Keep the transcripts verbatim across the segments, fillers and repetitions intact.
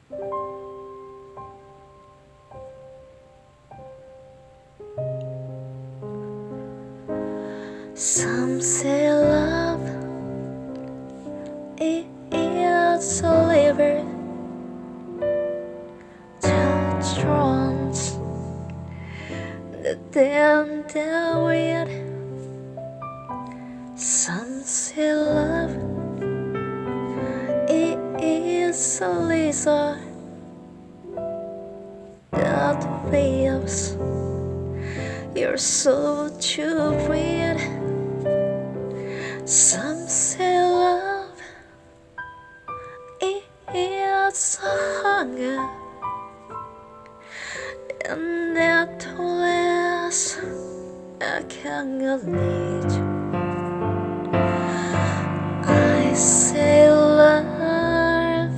Some say love is a liver to thrones that then deal with. Some say love is a lizard that waves your soul to breathe. Some say love is a hunger and that less I cannot need. I say love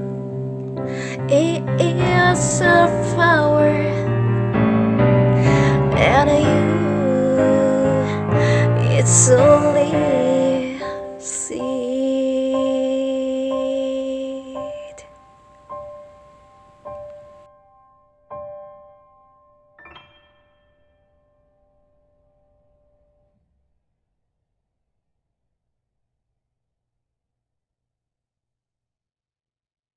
is a flower and you it's so